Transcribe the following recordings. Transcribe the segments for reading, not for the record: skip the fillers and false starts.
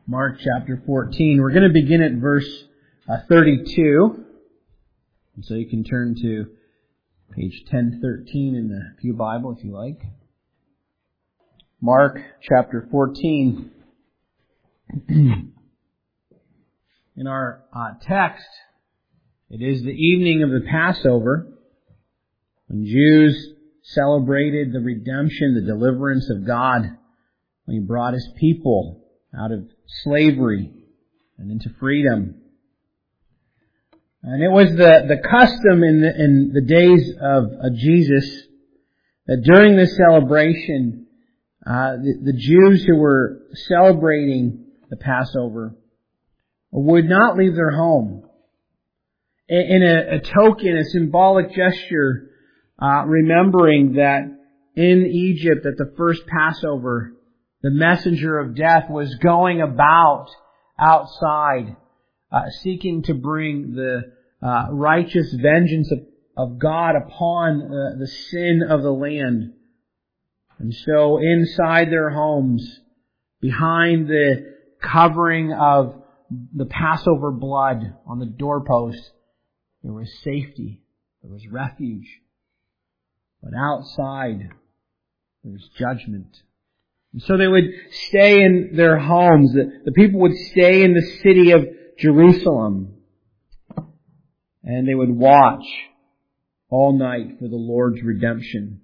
Mark chapter 14. We're going to begin at verse 32. And so you can turn to page 1013 in the Pew Bible if you like. Mark chapter 14. In our text, it is the evening of the Passover, when Jews celebrated the redemption, the deliverance of God, when He brought His people out of slavery and into freedom. And it was the custom in the days of Jesus that during this celebration, the Jews who were celebrating the Passover would not leave their home. In a token, a symbolic gesture, remembering that in Egypt at the first Passover, the messenger of death was going about outside, seeking to bring the righteous vengeance of God upon the sin of the land. And so inside their homes, behind the covering of the Passover blood on the doorpost, there was safety, there was refuge. But outside, there was judgment. And so they would stay in their homes. The people would stay in the city of Jerusalem. And they would watch all night for the Lord's redemption.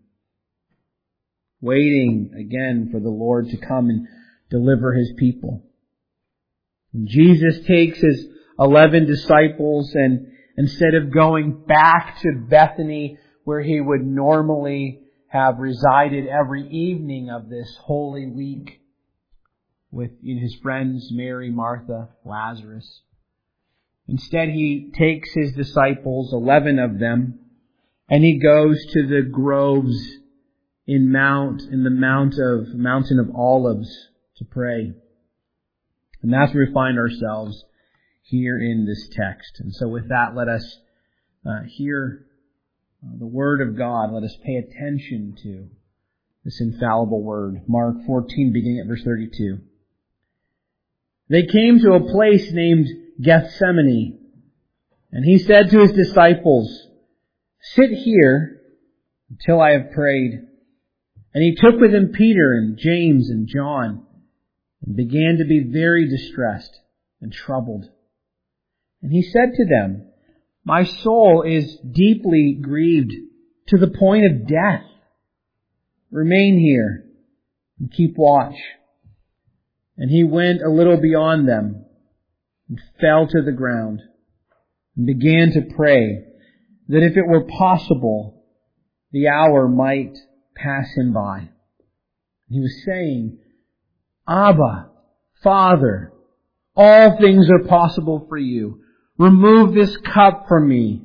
Waiting again for the Lord to come and deliver His people. And Jesus takes His 11 disciples and instead of going back to Bethany where He would normally have resided every evening of this Holy Week with His friends Mary, Martha, Lazarus. Instead, He takes His disciples, 11 of them, and He goes to the groves in the Mountain of Olives to pray. And that's where we find ourselves here in this text. And so with that, let us hear the Word of God. Let us pay attention to this infallible Word. Mark 14, beginning at verse 32. They came to a place named Gethsemane, and He said to His disciples, "Sit here until I have prayed." And He took with Him Peter and James and John, and began to be very distressed and troubled. And He said to them, "My soul is deeply grieved to the point of death. Remain here and keep watch." And He went a little beyond them and fell to the ground and began to pray that if it were possible, the hour might pass Him by. And He was saying, "Abba, Father, all things are possible for You. Remove this cup from me.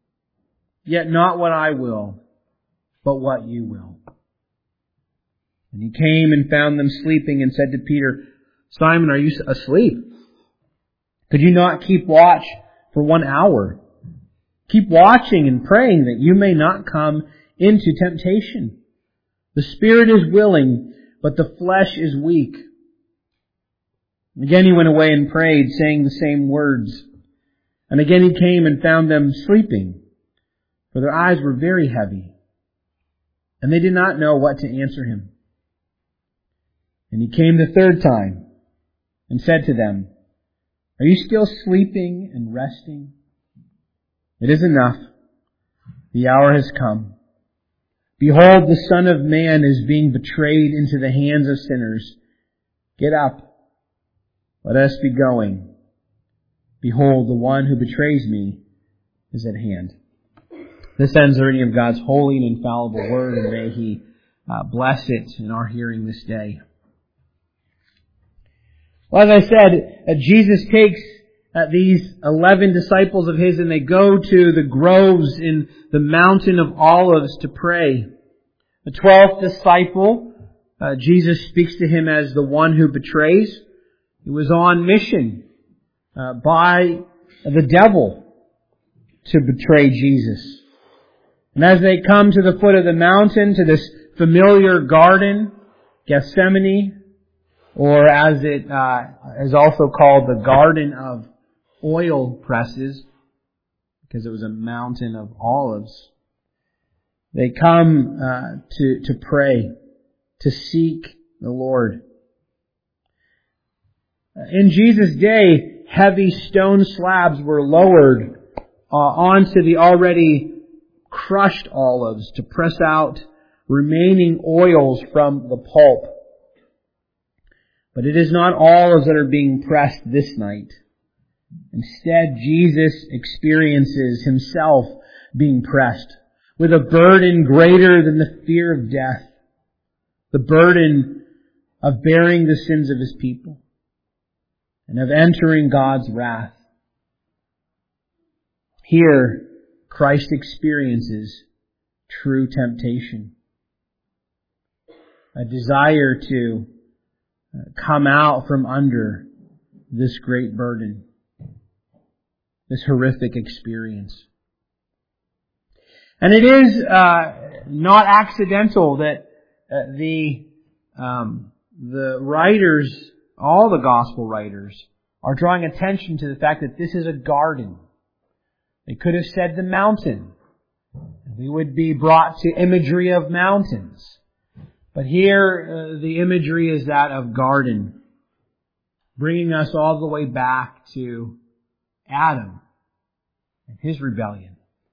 Yet not what I will, but what You will." And He came and found them sleeping and said to Peter, "Simon, are you asleep? Could you not keep watch for 1 hour? Keep watching and praying that you may not come into temptation. The spirit is willing, but the flesh is weak." Again He went away and prayed, saying the same words. And again He came and found them sleeping, for their eyes were very heavy, and they did not know what to answer Him. And He came the third time and said to them, "Are you still sleeping and resting? It is enough. The hour has come. Behold, the Son of Man is being betrayed into the hands of sinners. Get up. Let us be going. Behold, the one who betrays me is at hand." This ends the reading of God's holy and infallible Word, and may He bless it in our hearing this day. Well, as I said, Jesus takes these 11 disciples of His and they go to the groves in the Mountain of Olives to pray. The 12th disciple, Jesus speaks to him as the one who betrays. He was on mission by the devil to betray Jesus. And as they come to the foot of the mountain, to this familiar garden, Gethsemane, or as it is also called, the Garden of Oil Presses, because it was a mountain of olives. They come to pray, to seek the Lord. In Jesus' day, heavy stone slabs were lowered onto the already crushed olives to press out remaining oils from the pulp. But it is not olives that are being pressed this night. Instead, Jesus experiences Himself being pressed with a burden greater than the fear of death, the burden of bearing the sins of His people and of entering God's wrath. Here, Christ experiences true temptation, a desire to come out from under this great burden, this horrific experience. And it is not accidental that the writers, all the gospel writers, are drawing attention to the fact that this is a garden. They could have said the mountain. We would be brought to imagery of mountains. But here, the imagery is that of garden, bringing us all the way back to Adam and his rebellion.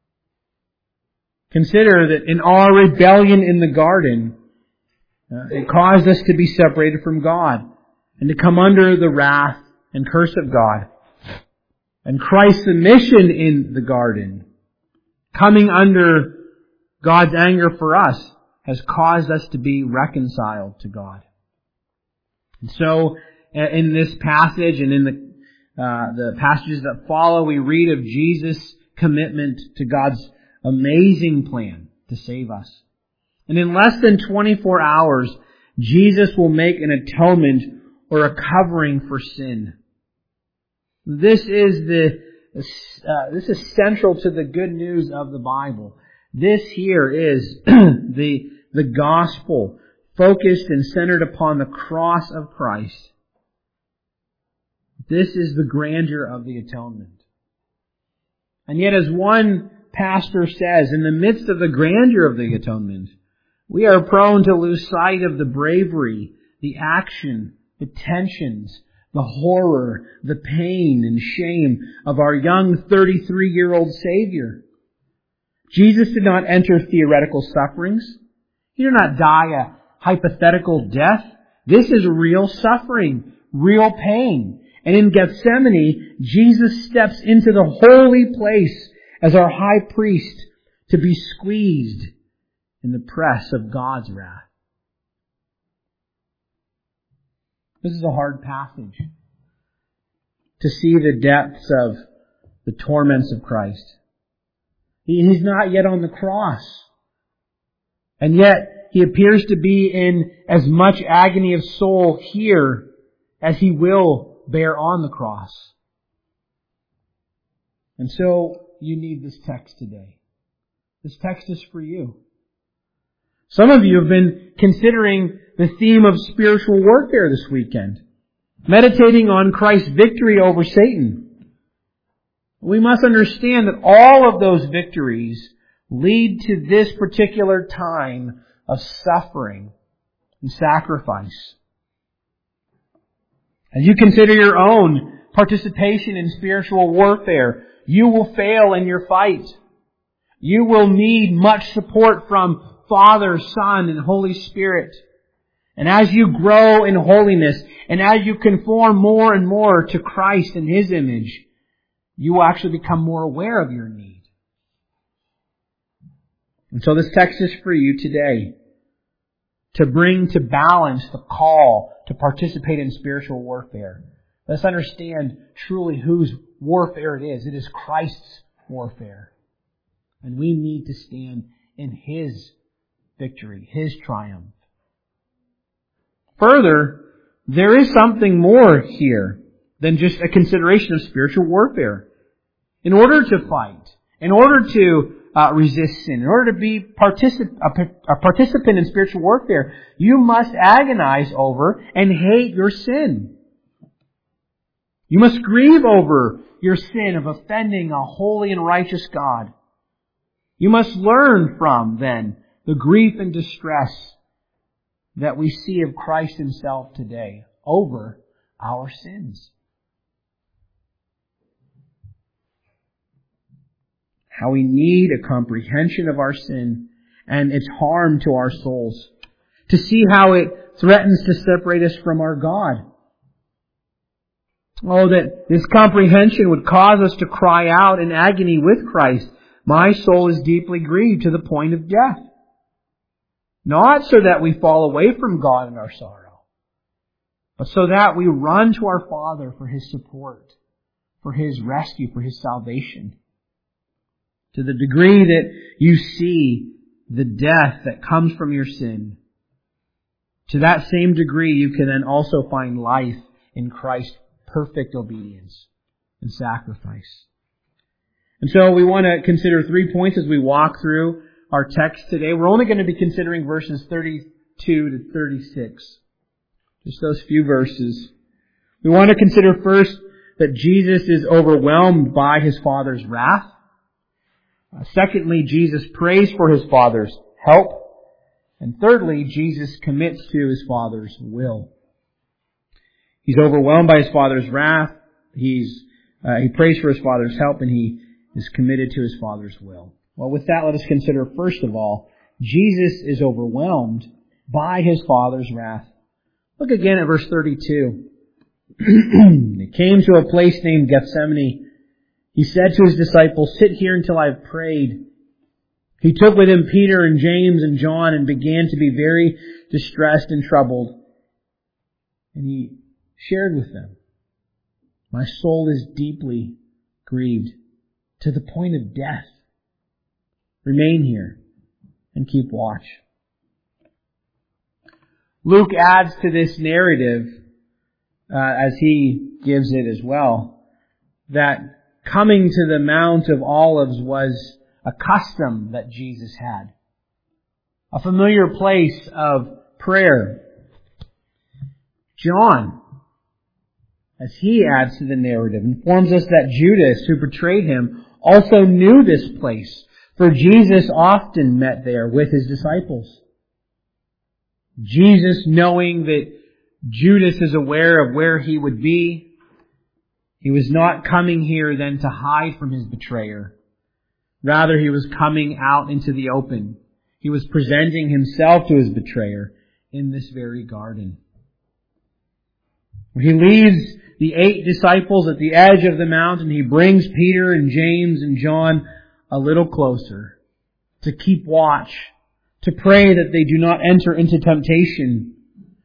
Consider that in our rebellion in the garden, it caused us to be separated from God and to come under the wrath and curse of God. And Christ's mission in the garden, coming under God's anger for us, has caused us to be reconciled to God. And so, in this passage and in the passages that follow, we read of Jesus' commitment to God's amazing plan to save us. And in less than 24 hours, Jesus will make an atonement or a covering for sin. This is central to the good news of the Bible. This here is the gospel focused and centered upon the cross of Christ. This is the grandeur of the atonement. And yet, as one pastor says, in the midst of the grandeur of the atonement, we are prone to lose sight of the bravery, the action, the tensions, the horror, the pain and shame of our young 33-year-old Savior. Jesus did not enter theoretical sufferings. He did not die a hypothetical death. This is real suffering, real pain. And in Gethsemane, Jesus steps into the holy place as our high priest to be squeezed in the press of God's wrath. This is a hard passage to see the depths of the torments of Christ. He's not yet on the cross. And yet, He appears to be in as much agony of soul here as He will bear on the cross. And so, you need this text today. This text is for you. Some of you have been considering the theme of spiritual warfare this weekend, meditating on Christ's victory over Satan. We must understand that all of those victories lead to this particular time of suffering and sacrifice. As you consider your own participation in spiritual warfare, you will fail in your fight. You will need much support from Father, Son, and Holy Spirit. And as you grow in holiness, and as you conform more and more to Christ and His image, you will actually become more aware of your need. And so this text is for you today, to bring to balance the call to participate in spiritual warfare. Let's understand truly whose warfare it is. It is Christ's warfare. And we need to stand in His victory, His triumph. Further, there is something more here than just a consideration of spiritual warfare. In order to fight, in order to resist sin. In order to be a participant in spiritual warfare, you must agonize over and hate your sin. You must grieve over your sin of offending a holy and righteous God. You must learn from, then, the grief and distress that we see of Christ Himself today over our sins. How we need a comprehension of our sin and its harm to our souls, to see how it threatens to separate us from our God. Oh, that this comprehension would cause us to cry out in agony with Christ, "My soul is deeply grieved to the point of death." Not so that we fall away from God in our sorrow, but so that we run to our Father for His support, for His rescue, for His salvation. To the degree that you see the death that comes from your sin, to that same degree you can then also find life in Christ's perfect obedience and sacrifice. And so we want to consider 3 points as we walk through our text today. We're only going to be considering verses 32 to 36. Just those few verses. We want to consider first that Jesus is overwhelmed by His Father's wrath. Secondly, Jesus prays for His Father's help. And thirdly, Jesus commits to His Father's will. He's overwhelmed by His Father's wrath. He prays for His Father's help, and He is committed to His Father's will. Well, with that, let us consider, first of all, Jesus is overwhelmed by His Father's wrath. Look again at verse 32. They came to a place named Gethsemane. He said to His disciples, "Sit here until I have prayed." He took with Him Peter and James and John and began to be very distressed and troubled. And He shared with them, "My soul is deeply grieved to the point of death. Remain here and keep watch." Luke adds to this narrative, as he gives it as well, that coming to the Mount of Olives was a custom that Jesus had. A familiar place of prayer. John, as he adds to the narrative, informs us that Judas, who betrayed Him, also knew this place, for Jesus often met there with His disciples. Jesus, knowing that Judas is aware of where he would be, He was not coming here then to hide from His betrayer. Rather, He was coming out into the open. He was presenting Himself to His betrayer in this very garden. He leaves the 8 disciples at the edge of the mountain. He brings Peter and James and John a little closer to keep watch, to pray that they do not enter into temptation.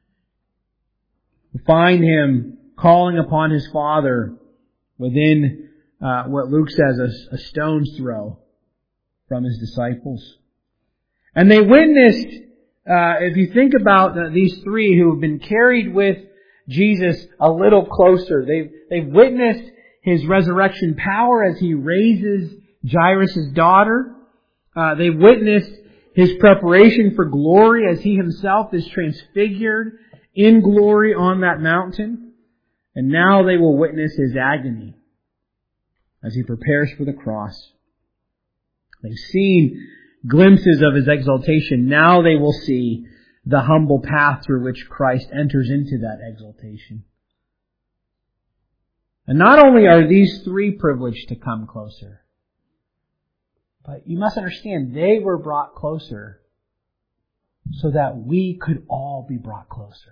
We find Him calling upon His Father within what Luke says a stone's throw from His disciples. And they witnessed, if you think about these 3 who have been carried with Jesus a little closer, they've witnessed His resurrection power as He raises Jairus' daughter. They witnessed His preparation for glory as He Himself is transfigured in glory on that mountain. And now they will witness His agony as He prepares for the cross. They've seen glimpses of His exaltation. Now they will see the humble path through which Christ enters into that exaltation. And not only are these 3 privileged to come closer, but you must understand they were brought closer so that we could all be brought closer.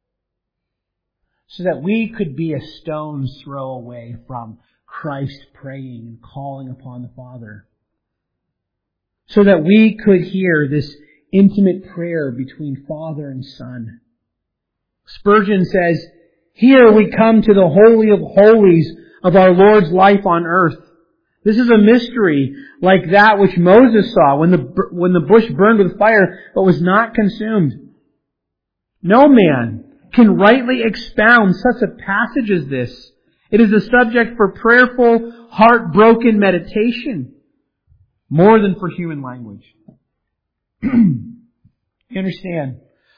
So that we could be a stone's throw away from Christ praying and calling upon the Father. So that we could hear this intimate prayer between Father and Son. Spurgeon says, "Here we come to the Holy of Holies of our Lord's life on earth. This is a mystery like that which Moses saw when the bush burned with fire but was not consumed. No man can rightly expound such a passage as this. It is a subject for prayerful, heartbroken meditation. more than for human language. You understand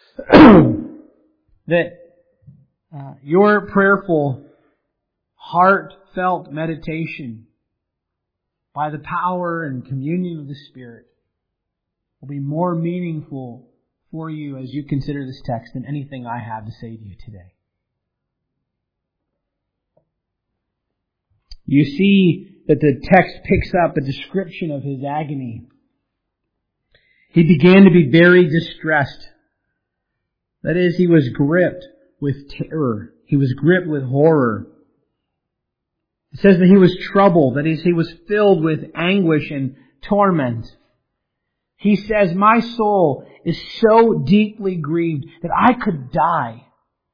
that your prayerful, heartfelt meditation by the power and communion of the Spirit will be more meaningful for you as you consider this text than anything I have to say to you today. You see that the text picks up a description of his agony. He began to be very distressed. That is, he was gripped with terror. He was gripped with horror. It says that he was troubled. That is, he was filled with anguish and torment. He says, my soul is so deeply grieved that I could die.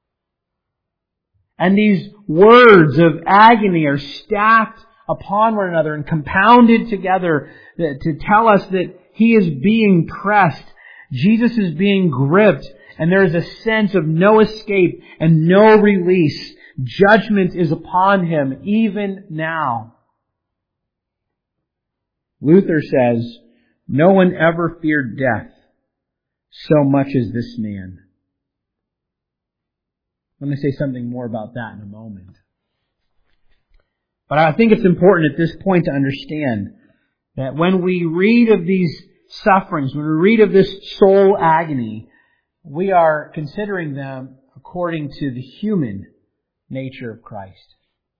And these words of agony are stacked upon one another and compounded together to tell us that he is being pressed. Jesus is being gripped, and there is a sense of no escape and no release. Judgment is upon him even now. Luther says, no one ever feared death so much as this man. I'm going to say something more about that in a moment. But I think it's important at this point to understand that when we read of these sufferings, when we read of this soul agony, we are considering them according to the human nature of Christ.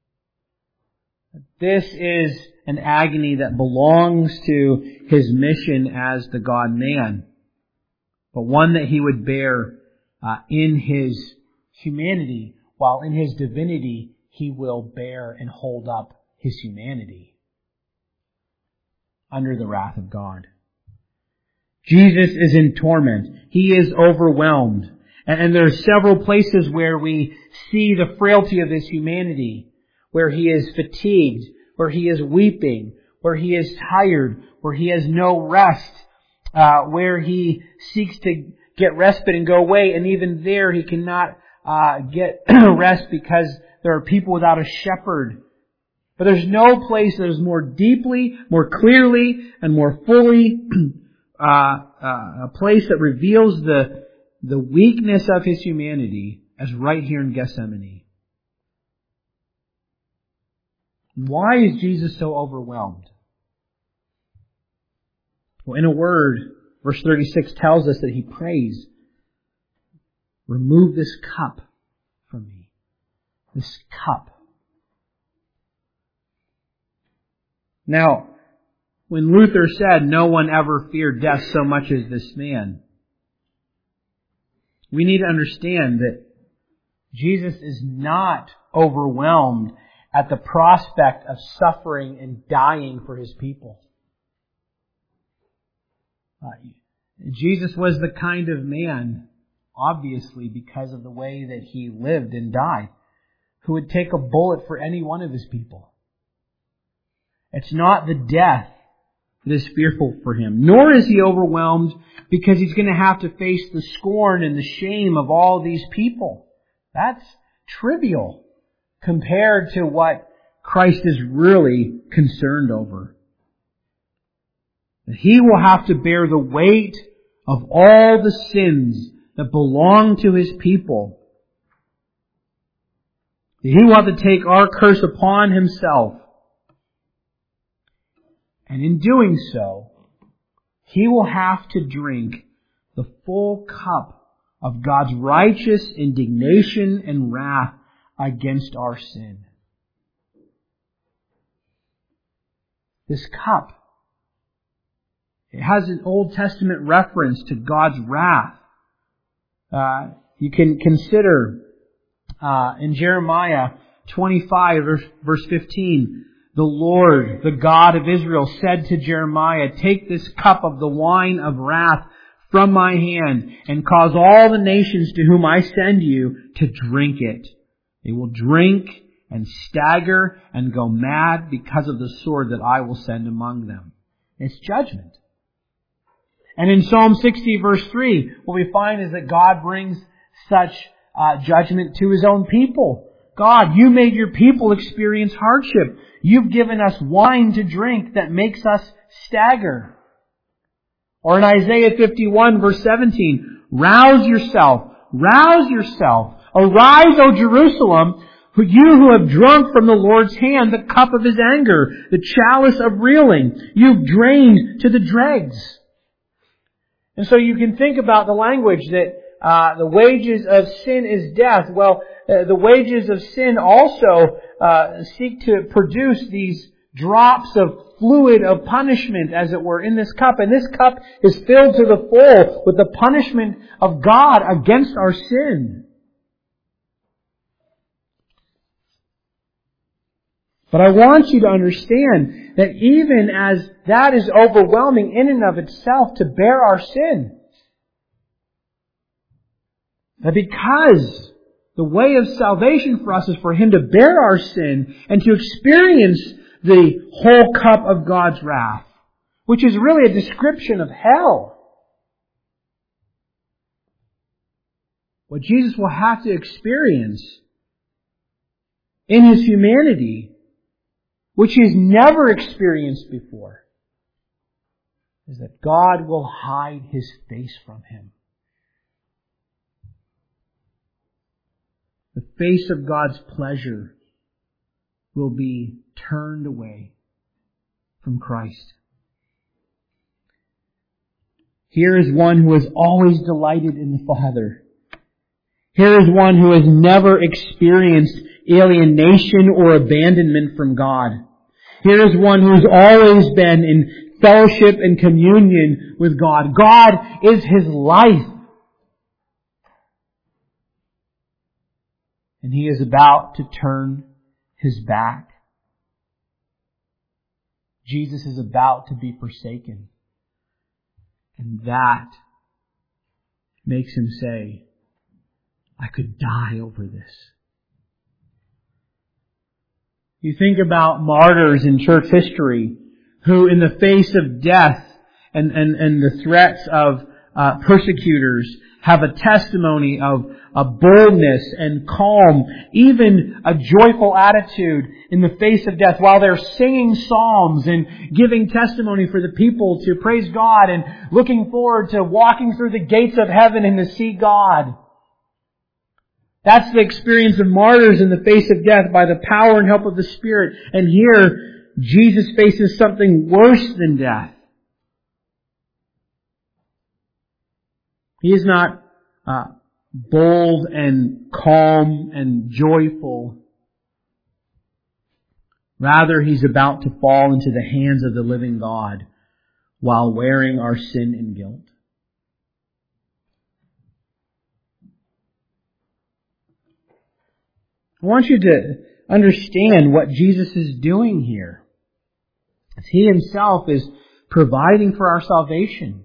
This is an agony that belongs to his mission as the God-man, but one that he would bear in his humanity, while in his divinity he will bear and hold up his humanity under the wrath of God. Jesus is in torment. He is overwhelmed. And there are several places where we see the frailty of his humanity, where he is fatigued, where he is weeping, where he is tired, where he has no rest, where he seeks to get respite and go away, and even there he cannot get rest because there are people without a shepherd. But there's no place that is more deeply, more clearly, and more fully a place that reveals the weakness of his humanity as right here in Gethsemane. Why is Jesus so overwhelmed? Well, in a word, verse 36 tells us that he prays, remove this cup from me. This cup. Now, when Luther said no one ever feared death so much as this man, we need to understand that Jesus is not overwhelmed at the prospect of suffering and dying for his people. Jesus was the kind of man, obviously because of the way that he lived and died, who would take a bullet for any one of his people. It's not the death that is fearful for him, nor is he overwhelmed because he's going to have to face the scorn and the shame of all these people. That's trivial compared to what Christ is really concerned over. He will have to bear the weight of all the sins that belong to his people. He will have to take our curse upon himself. And in doing so, he will have to drink the full cup of God's righteous indignation and wrath against our sin. This cup, it has an Old Testament reference to God's wrath. You can consider in Jeremiah 25, verse 15, the Lord, the God of Israel, said to Jeremiah, take this cup of the wine of wrath from my hand and cause all the nations to whom I send you to drink it. They will drink and stagger and go mad because of the sword that I will send among them. It's judgment. And in Psalm 60 verse 3, what we find is that God brings such judgment to his own people. God, you made your people experience hardship. You've given us wine to drink that makes us stagger. Or in Isaiah 51 verse 17, rouse yourself, arise, O Jerusalem, you who have drunk from the Lord's hand the cup of His anger, the chalice of reeling. You've drained to the dregs. And so you can think about the language that the wages of sin is death. Well, the wages of sin also seek to produce these drops of fluid of punishment, as it were, in this cup. And this cup is filled to the full with the punishment of God against our sin. But I want you to understand that even as that is overwhelming in and of itself to bear our sin, that because the way of salvation for us is for Him to bear our sin and to experience the whole cup of God's wrath, which is really a description of hell. What Jesus will have to experience in His humanity, which He has never experienced before, is that God will hide His face from Him. The face of God's pleasure will be turned away from Christ. Here is one who has always delighted in the Father. Here is one who has never experienced alienation or abandonment from God. Here is one who has always been in fellowship and communion with God. God is his life. And he is about to turn his back. Jesus is about to be forsaken. And that makes him say, I could die over this. You think about martyrs in church history who in the face of death and the threats of persecutors have a testimony of a boldness and calm, even a joyful attitude in the face of death while they're singing psalms and giving testimony for the people to praise God and looking forward to walking through the gates of heaven and to see God. That's the experience of martyrs in the face of death by the power and help of the Spirit. And here, Jesus faces something worse than death. He is not bold and calm and joyful. Rather, he's about to fall into the hands of the living God while wearing our sin and guilt. I want you to understand what Jesus is doing here. He himself is providing for our salvation.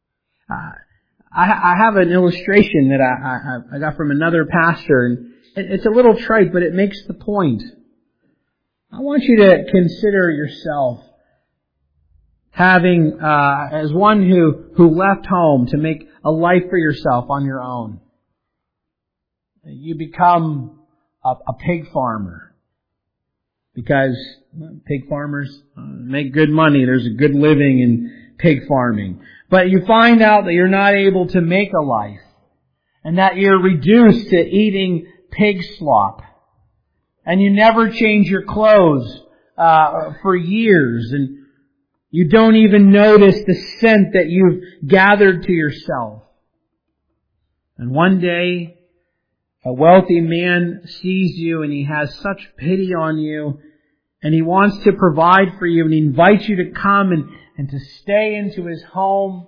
I have an illustration that I got from another pastor, and it's a little trite, but it makes the point. I want you to consider yourself having, as one who left home to make a life for yourself on your own. You become a pig farmer because pig farmers make good money. There's a good living in pig farming. But you find out that you're not able to make a life and that you're reduced to eating pig slop. And you never change your clothes for years, and you don't even notice the scent that you've gathered to yourself. And one day, a wealthy man sees you and he has such pity on you and he wants to provide for you and he invites you to come and to stay into his home.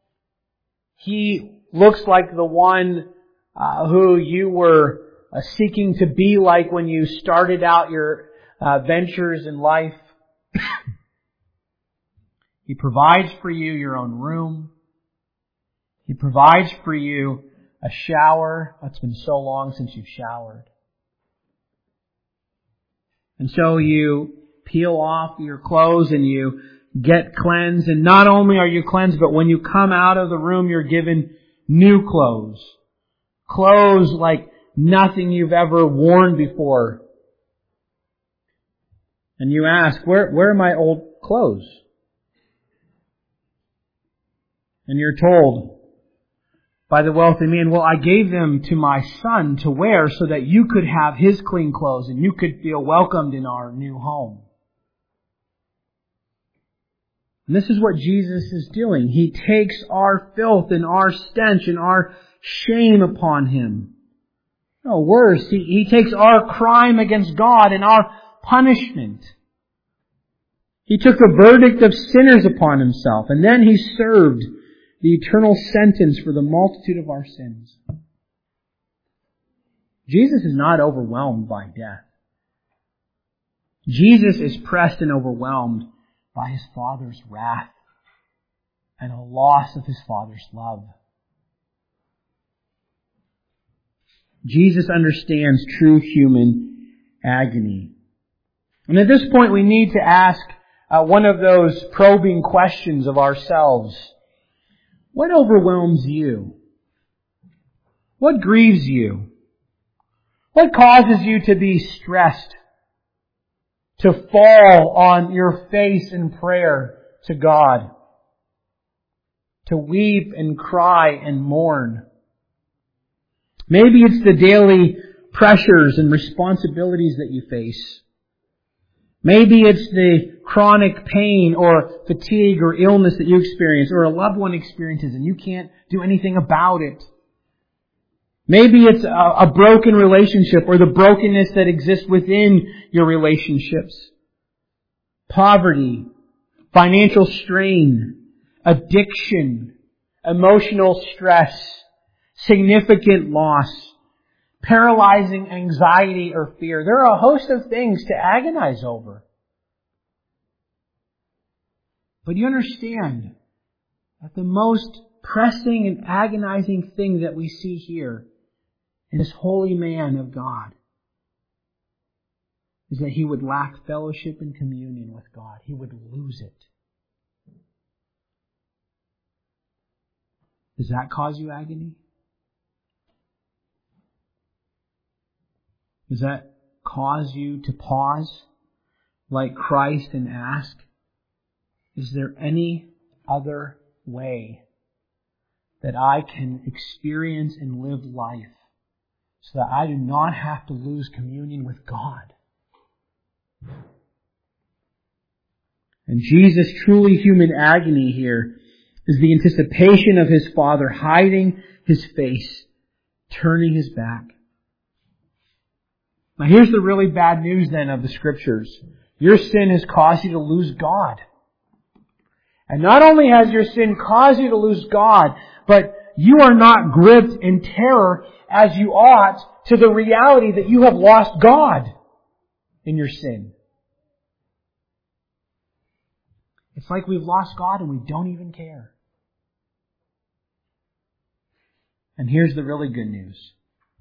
He looks like the one who you were seeking to be like when you started out your ventures in life. He provides for you your own room. He provides for you a shower. It's been so long since you've showered. And so you peel off your clothes and you get cleansed. And not only are you cleansed, but when you come out of the room, you're given new clothes. Clothes like nothing you've ever worn before. And you ask, where are my old clothes? And you're told by the wealthy man, well, I gave them to my son to wear so that you could have his clean clothes and you could feel welcomed in our new home. And this is what Jesus is doing. He takes our filth and our stench and our shame upon Him. No, worse, He takes our crime against God and our punishment. He took the verdict of sinners upon Himself, and then He served the eternal sentence for the multitude of our sins. Jesus is not overwhelmed by death. Jesus is pressed and overwhelmed by His Father's wrath and a loss of His Father's love. Jesus understands true human agony. And at this point we need to ask one of those probing questions of ourselves. What overwhelms you? What grieves you? What causes you to be stressed? To fall on your face in prayer to God? To weep and cry and mourn? Maybe it's the daily pressures and responsibilities that you face. Maybe it's the chronic pain or fatigue or illness that you experience or a loved one experiences and you can't do anything about it. Maybe it's a broken relationship or the brokenness that exists within your relationships. Poverty, financial strain, addiction, emotional stress, significant loss, paralyzing anxiety or fear. There are a host of things to agonize over. But you understand that the most pressing and agonizing thing that we see here in this holy man of God is that he would lack fellowship and communion with God. He would lose it. Does that cause you agony? Does that cause you to pause like Christ and ask, is there any other way that I can experience and live life so that I do not have to lose communion with God? And Jesus' truly human agony here is the anticipation of His Father hiding His face, turning His back. Now here's the really bad news then of the Scriptures. Your sin has caused you to lose God. And not only has your sin caused you to lose God, but you are not gripped in terror as you ought to the reality that you have lost God in your sin. It's like we've lost God and we don't even care. And here's the really good news.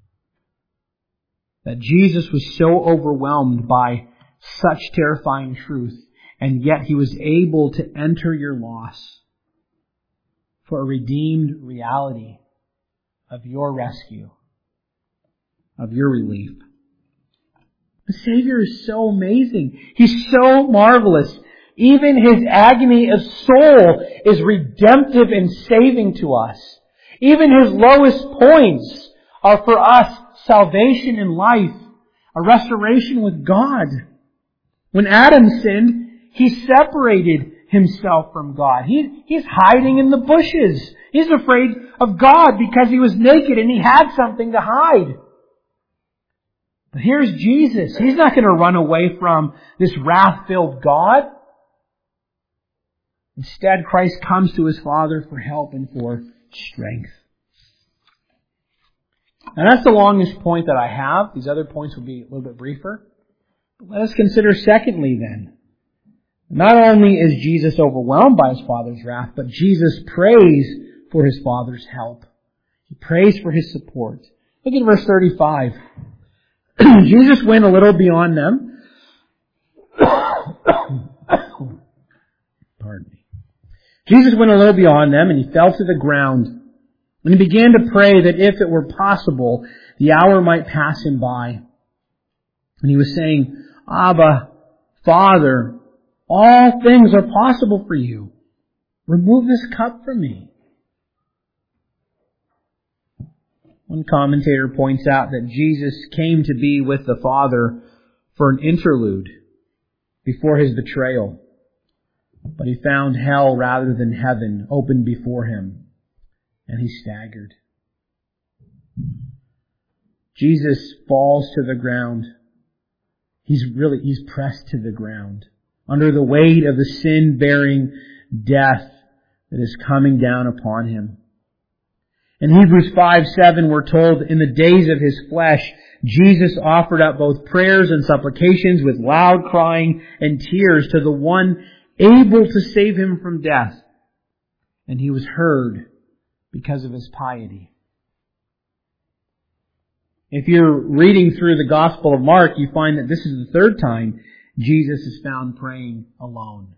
That Jesus was so overwhelmed by such terrifying truth, and yet He was able to enter your loss for a redeemed reality of your rescue, of your relief. The Savior is so amazing. He's so marvelous. Even His agony of soul is redemptive and saving to us. Even His lowest points are for us salvation and life, a restoration with God. When Adam sinned, he separated himself from God. He's hiding in the bushes. He's afraid of God because he was naked and he had something to hide. But here's Jesus. He's not going to run away from this wrath-filled God. Instead, Christ comes to His Father for help and for strength. And that's the longest point that I have. These other points will be a little bit briefer. But let us consider secondly then. Not only is Jesus overwhelmed by His Father's wrath, but Jesus prays for His Father's help. He prays for His support. Look at verse 35. Jesus went a little beyond them. Pardon me. Jesus went a little beyond them and He fell to the ground. And He began to pray that if it were possible, the hour might pass Him by. And He was saying, Abba, Father, all things are possible for You. Remove this cup from me. One commentator points out that Jesus came to be with the Father for an interlude before His betrayal. But He found hell rather than heaven open before Him, and He staggered. Jesus falls to the ground. He's pressed to the ground under the weight of the sin-bearing death that is coming down upon Him. In Hebrews 5:7 we're told, in the days of His flesh, Jesus offered up both prayers and supplications with loud crying and tears to the one able to save Him from death. And He was heard because of His piety. If you're reading through the Gospel of Mark, you find that this is the third time Jesus is found praying alone.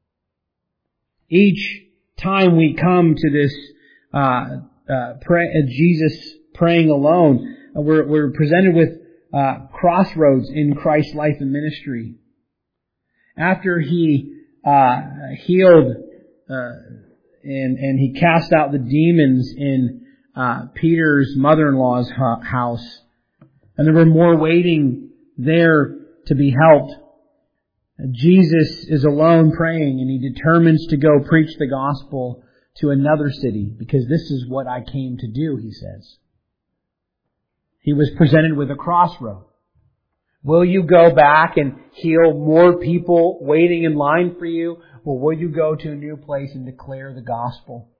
Each time we come to this Jesus praying alone, we're presented with crossroads in Christ's life and ministry. After He healed and He cast out the demons in Peter's mother-in-law's house, and there were more waiting there to be helped, Jesus is alone praying, and He determines to go preach the gospel to another city, because this is what I came to do, He says. He was presented with a crossroad. Will you go back and heal more people waiting in line for you, or will you go to a new place and declare the gospel?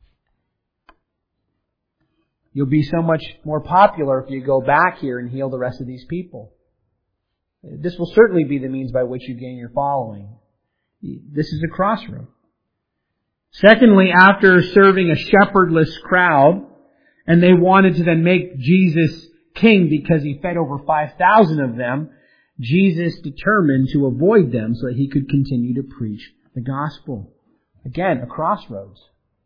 You'll be so much more popular if you go back here and heal the rest of these people. This will certainly be the means by which you gain your following. This is a crossroad. Secondly, after serving a shepherdless crowd, and they wanted to then make Jesus king because He fed over 5,000 of them, Jesus determined to avoid them so that He could continue to preach the gospel. Again, a crossroads.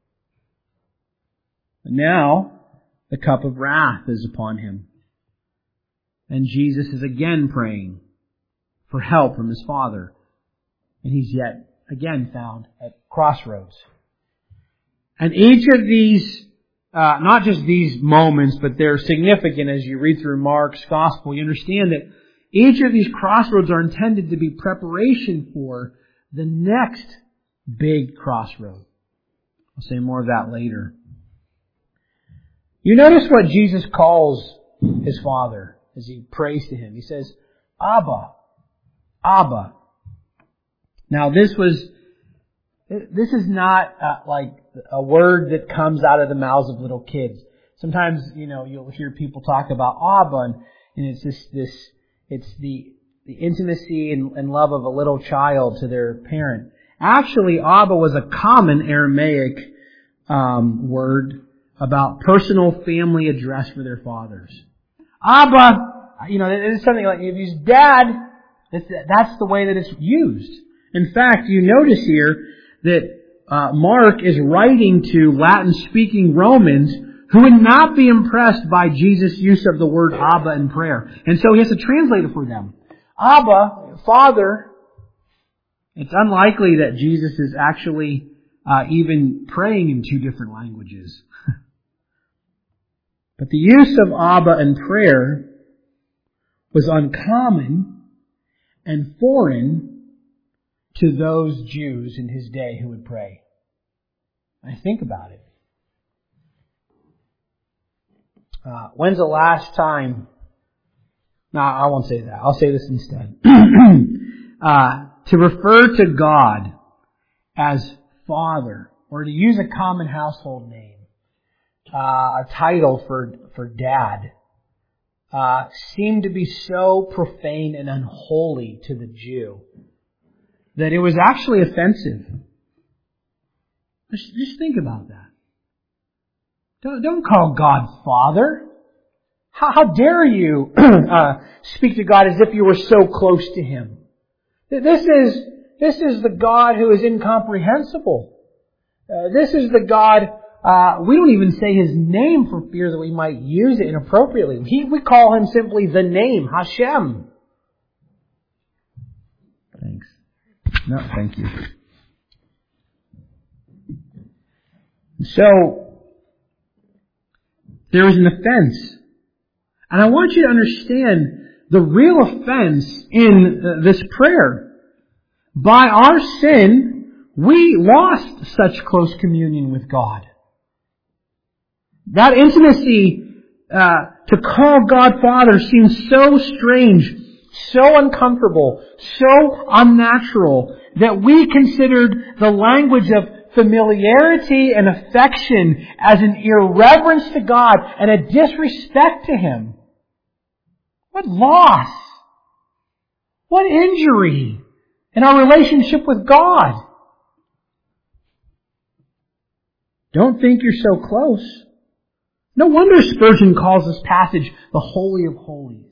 And now, the cup of wrath is upon Him. And Jesus is again praying for help from His Father. And He's yet again found at crossroads. And each of these, not just these moments, but they're significant as you read through Mark's Gospel. You understand that each of these crossroads are intended to be preparation for the next big crossroad. I'll say more of that later. You notice what Jesus calls His Father as He prays to Him. He says, Abba, Abba. Now this is not like a word that comes out of the mouths of little kids. Sometimes, you'll hear people talk about Abba, and it's it's the intimacy and love of a little child to their parent. Actually, Abba was a common Aramaic word about personal family address for their fathers. Abba, it's something like, if you use Dad, that's the way that it's used. In fact, you notice here that Mark is writing to Latin-speaking Romans who would not be impressed by Jesus' use of the word Abba in prayer. And so he has to translate it for them. Abba, Father. It's unlikely that Jesus is actually even praying in two different languages. But the use of Abba in prayer was uncommon and foreign to those Jews in His day who would pray. I think about it. When's the last time? No, I won't say that. I'll say this instead. To refer to God as Father, or to use a common household name, a title for Dad, seemed to be so profane and unholy to the Jew that it was actually offensive. Just think about that. Don't call God Father. How dare you speak to God as if you were so close to Him? This is the God who is incomprehensible. This is the God, we don't even say His name for fear that we might use it inappropriately. We call Him simply the name, Hashem. Thanks. No, thank you. So, there is an offense. And I want you to understand the real offense in this prayer. By our sin, we lost such close communion with God. That intimacy to call God Father seems so strange, so uncomfortable, so unnatural, that we considered the language of familiarity and affection as an irreverence to God and a disrespect to Him. What loss! What injury in our relationship with God! Don't think you're so close. No wonder Spurgeon calls this passage the Holy of Holies.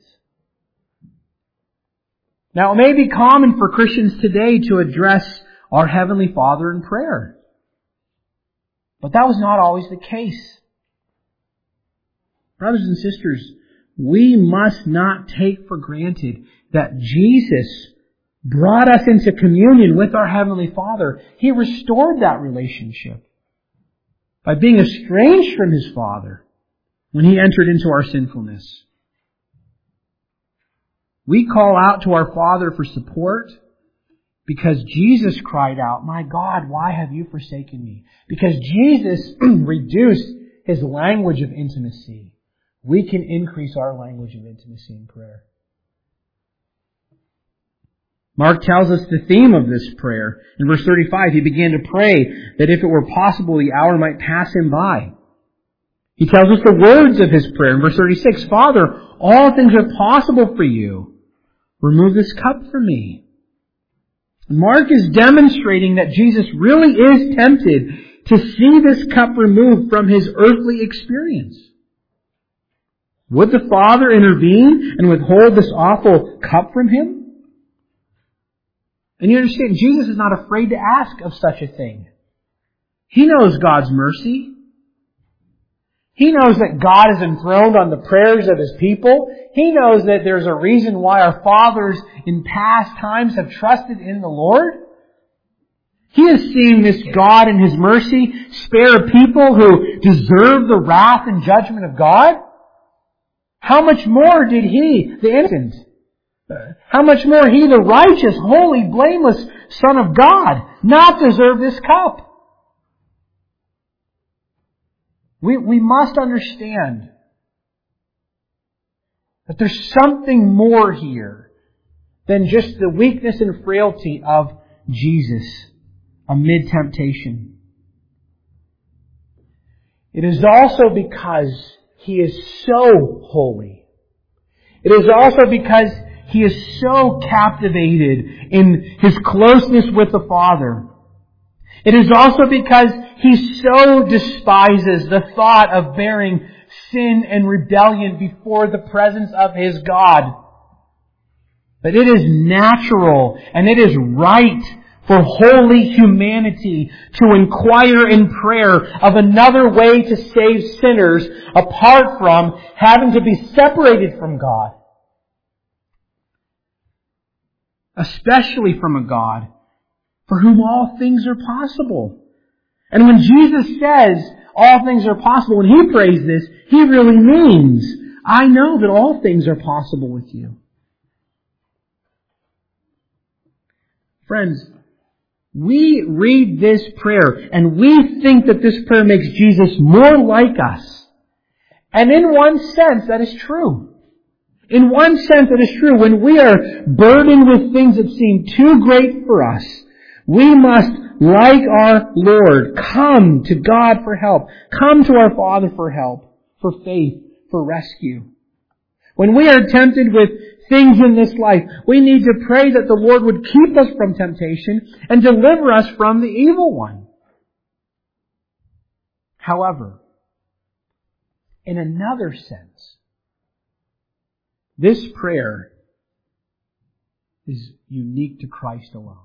Now, it may be common for Christians today to address our Heavenly Father in prayer. But that was not always the case. Brothers and sisters, we must not take for granted that Jesus brought us into communion with our Heavenly Father. He restored that relationship by being estranged from His Father when He entered into our sinfulness. We call out to our Father for support because Jesus cried out, "My God, why have you forsaken me?" Because Jesus reduced His language of intimacy, we can increase our language of intimacy in prayer. Mark tells us the theme of this prayer. In verse 35, he began to pray that if it were possible, the hour might pass him by. He tells us the words of his prayer. In verse 36, "Father, all things are possible for you. Remove this cup from me." Mark is demonstrating that Jesus really is tempted to see this cup removed from His earthly experience. Would the Father intervene and withhold this awful cup from Him? And you understand, Jesus is not afraid to ask of such a thing. He knows God's mercy. He knows that God is enthroned on the prayers of His people. He knows that there's a reason why our fathers in past times have trusted in the Lord. He has seen this God in His mercy spare a people who deserve the wrath and judgment of God. How much more did He, the innocent, how much more He, the righteous, holy, blameless Son of God, not deserve this cup? We must understand that there's something more here than just the weakness and frailty of Jesus amid temptation. It is also because He is so holy. It is also because He is so captivated in His closeness with the Father. It is also because He so despises the thought of bearing sin and rebellion before the presence of His God. But it is natural and it is right for holy humanity to inquire in prayer of another way to save sinners apart from having to be separated from God. Especially from a God for whom all things are possible. And when Jesus says all things are possible, when He prays this, He really means, I know that all things are possible with you. Friends, we read this prayer and we think that this prayer makes Jesus more like us. And in one sense, that is true. In one sense, it is true. When we are burdened with things that seem too great for us, we must, like our Lord, come to God for help. Come to our Father for help, for faith, for rescue. When we are tempted with things in this life, we need to pray that the Lord would keep us from temptation and deliver us from the evil one. However, in another sense, this prayer is unique to Christ alone.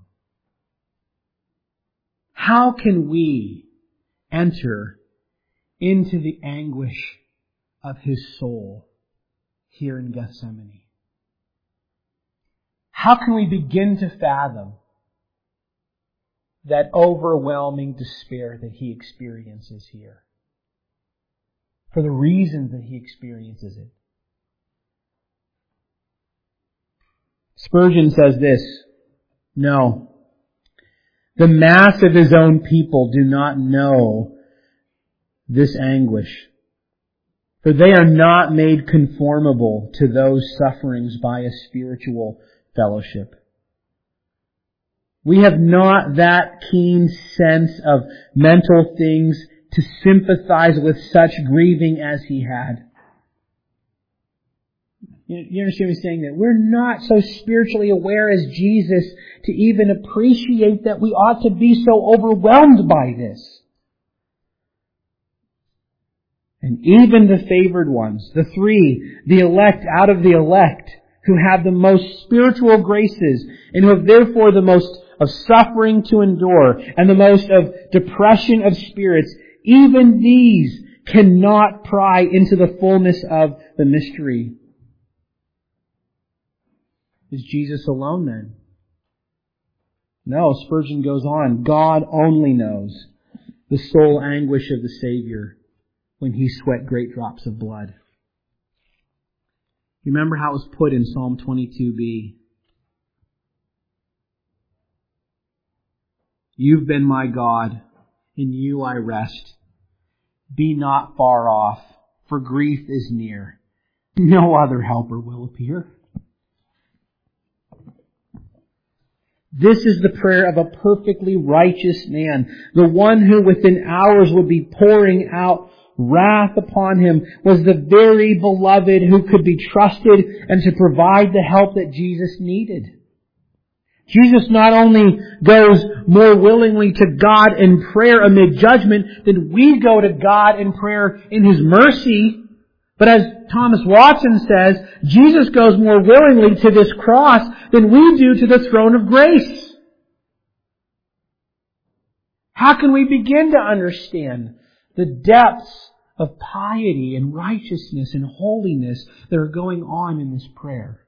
How can we enter into the anguish of His soul here in Gethsemane? How can we begin to fathom that overwhelming despair that He experiences here? for the reasons that he experiences it. Spurgeon says this, "No, the mass of his own people do not know this anguish, for they are not made conformable to those sufferings by a spiritual fellowship. We have not that keen sense of mental things to sympathize with such grieving as he had." You understand me saying that? We're not so spiritually aware as Jesus to even appreciate that we ought to be so overwhelmed by this. And even the favored ones, the three, the elect out of the elect, who have the most spiritual graces and who have therefore the most of suffering to endure and the most of depression of spirits, even these cannot pry into the fullness of the mystery. Is Jesus alone then? No, Spurgeon goes on. God only knows the soul anguish of the Savior when he sweat great drops of blood. You remember how it was put in Psalm 22b? "You've been my God, in you I rest. Be not far off, for grief is near. No other helper will appear." This is the prayer of a perfectly righteous man, the one who within hours would be pouring out wrath upon him, was the very beloved who could be trusted and to provide the help that Jesus needed. Jesus not only goes more willingly to God in prayer amid judgment than we go to God in prayer in His mercy, but as Thomas Watson says, Jesus goes more willingly to this cross than we do to the throne of grace. How can we begin to understand the depths of piety and righteousness and holiness that are going on in this prayer?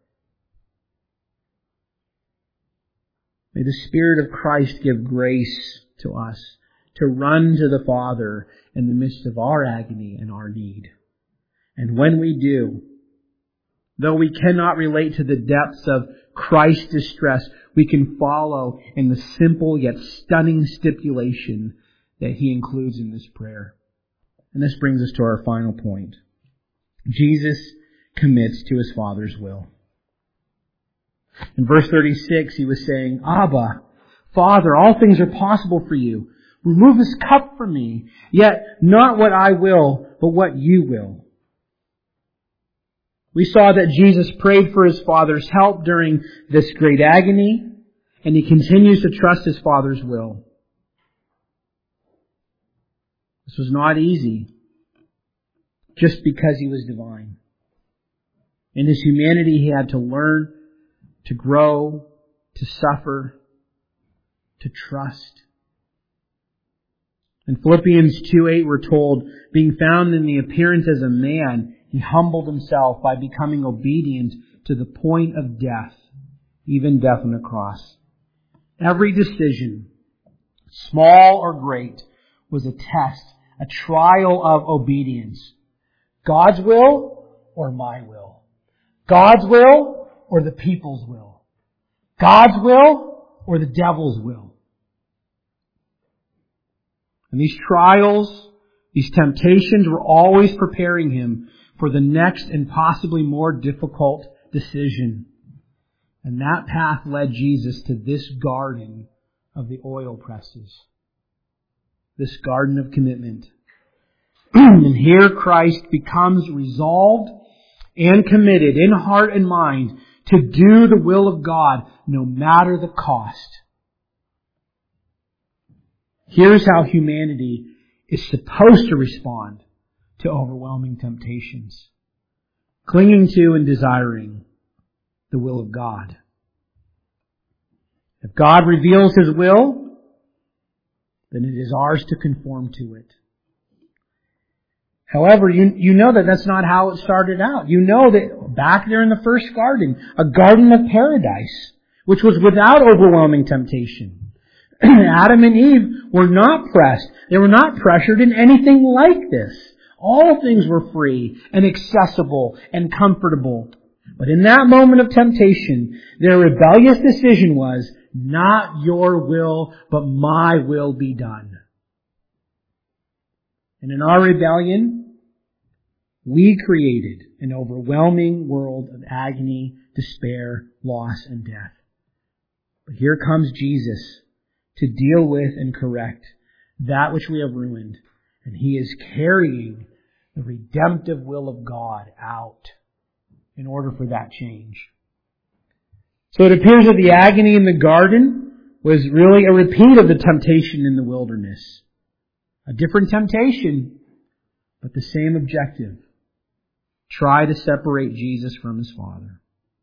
May the Spirit of Christ give grace to us to run to the Father in the midst of our agony and our need. And when we do, though we cannot relate to the depths of Christ's distress, we can follow in the simple yet stunning stipulation that He includes in this prayer. And this brings us to our final point. Jesus commits to His Father's will. In verse 36, He was saying, "Abba, Father, all things are possible for you. Remove this cup from me, yet not what I will, but what you will." We saw that Jesus prayed for His Father's help during this great agony, and He continues to trust His Father's will. This was not easy, just because He was divine. In His humanity, He had to learn, to grow, to suffer, to trust. In Philippians 2:8 we're told, being found in the appearance as a man, He humbled Himself by becoming obedient to the point of death, even death on a cross. Every decision, small or great, was a test, a trial of obedience. God's will or my will? God's will or the people's will? God's will or the devil's will? And these trials, these temptations were always preparing Him for the next and possibly more difficult decision. And that path led Jesus to this garden of the oil presses. This garden of commitment. And here Christ becomes resolved and committed in heart and mind to do the will of God no matter the cost. Here's how humanity is supposed to respond to overwhelming temptations. Clinging to and desiring the will of God. If God reveals His will, then it is ours to conform to it. However, you know that that's not how it started out. You know that back there in the first garden, a garden of paradise, which was without overwhelming temptation. Adam and Eve were not pressed. They were not pressured in anything like this. All things were free and accessible and comfortable. But in that moment of temptation, their rebellious decision was, not your will, but my will be done. And in our rebellion, we created an overwhelming world of agony, despair, loss, and death. But here comes Jesus to deal with and correct that which we have ruined. And He is carrying the redemptive will of God out in order for that change. So it appears that the agony in the garden was really a repeat of the temptation in the wilderness. A different temptation, but the same objective. Try to separate Jesus from His Father.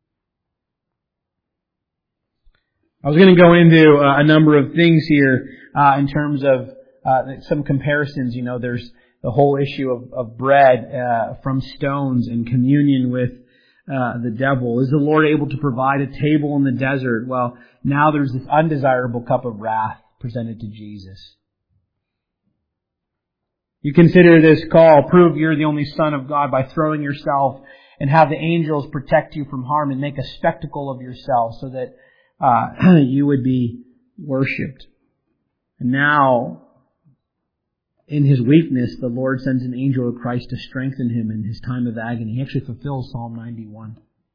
I was going to go into a number of things here in terms of some comparisons. You know, there's the whole issue of bread from stones and communion with the devil. Is the Lord able to provide a table in the desert? Well, now there's this undesirable cup of wrath presented to Jesus. You consider this call, prove you're the only Son of God by throwing yourself and have the angels protect you from harm and make a spectacle of yourself so that you would be worshipped. And now, in His weakness, the Lord sends an angel of Christ to strengthen Him in His time of agony. He actually fulfills Psalm 91.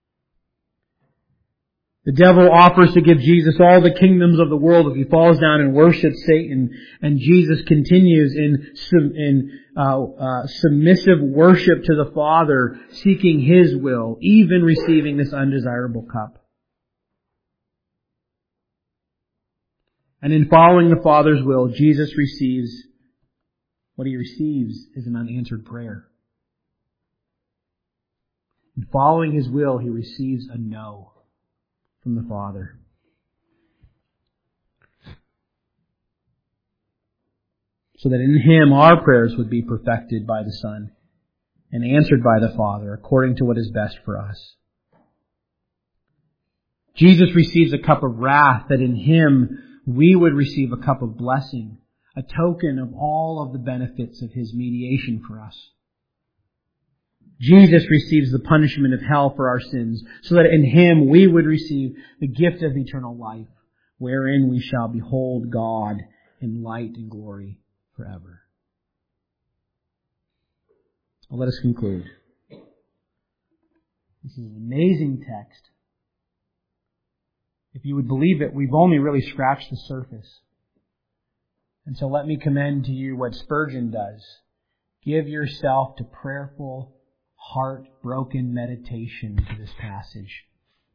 The devil offers to give Jesus all the kingdoms of the world if he falls down and worships Satan. And Jesus continues in submissive worship to the Father, seeking His will, even receiving this undesirable cup. And in following the Father's will, Jesus receives, what He receives is an unanswered prayer. In following His will, He receives a no from the Father. So that in Him our prayers would be perfected by the Son and answered by the Father according to what is best for us. Jesus receives a cup of wrath that in Him we would receive a cup of blessing, a token of all of the benefits of His mediation for us. Jesus receives the punishment of hell for our sins, so that in Him we would receive the gift of eternal life, wherein we shall behold God in light and glory forever. Well, let us conclude. This is an amazing text. If you would believe it, we've only really scratched the surface. And so let me commend to you what Spurgeon does. Give yourself to prayerful, heart-broken meditation to this passage.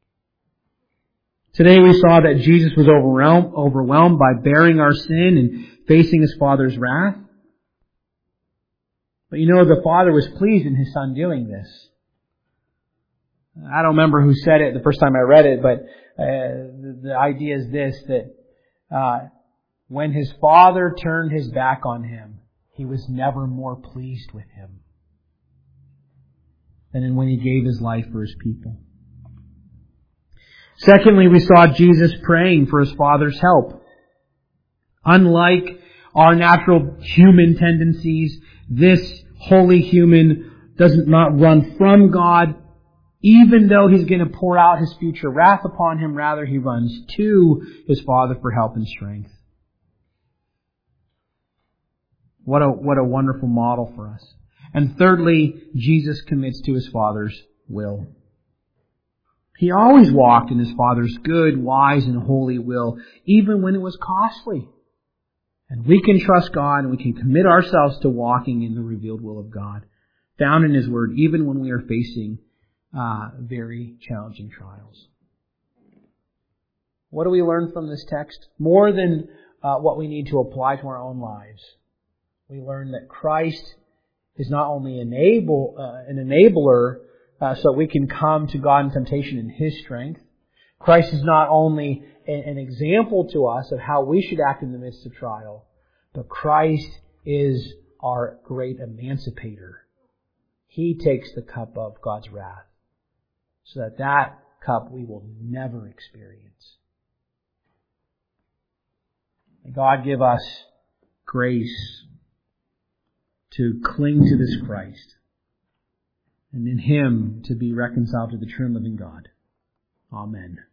Today we saw that Jesus was overwhelmed by bearing our sin and facing His Father's wrath. But you know, the Father was pleased in His Son doing this. I don't remember who said it the first time I read it, but the idea is this, that when His Father turned His back on Him, He was never more pleased with Him than when He gave His life for His people. Secondly, we saw Jesus praying for His Father's help. Unlike our natural human tendencies, this holy human does not run from God, even though He's going to pour out His future wrath upon him. Rather, he runs to His Father for help and strength. What a wonderful model for us. And thirdly, Jesus commits to His Father's will. He always walked in His Father's good, wise, and holy will, even when it was costly. And we can trust God and we can commit ourselves to walking in the revealed will of God, found in His Word, even when we are facing very challenging trials. What do we learn from this text? More than what we need to apply to our own lives. We learn that Christ is not only an enabler so we can come to God in temptation in His strength. Christ is not only an example to us of how we should act in the midst of trial, but Christ is our great emancipator. He takes the cup of God's wrath so that cup we will never experience. May God give us grace to cling to this Christ, and in Him to be reconciled to the true and living God. Amen.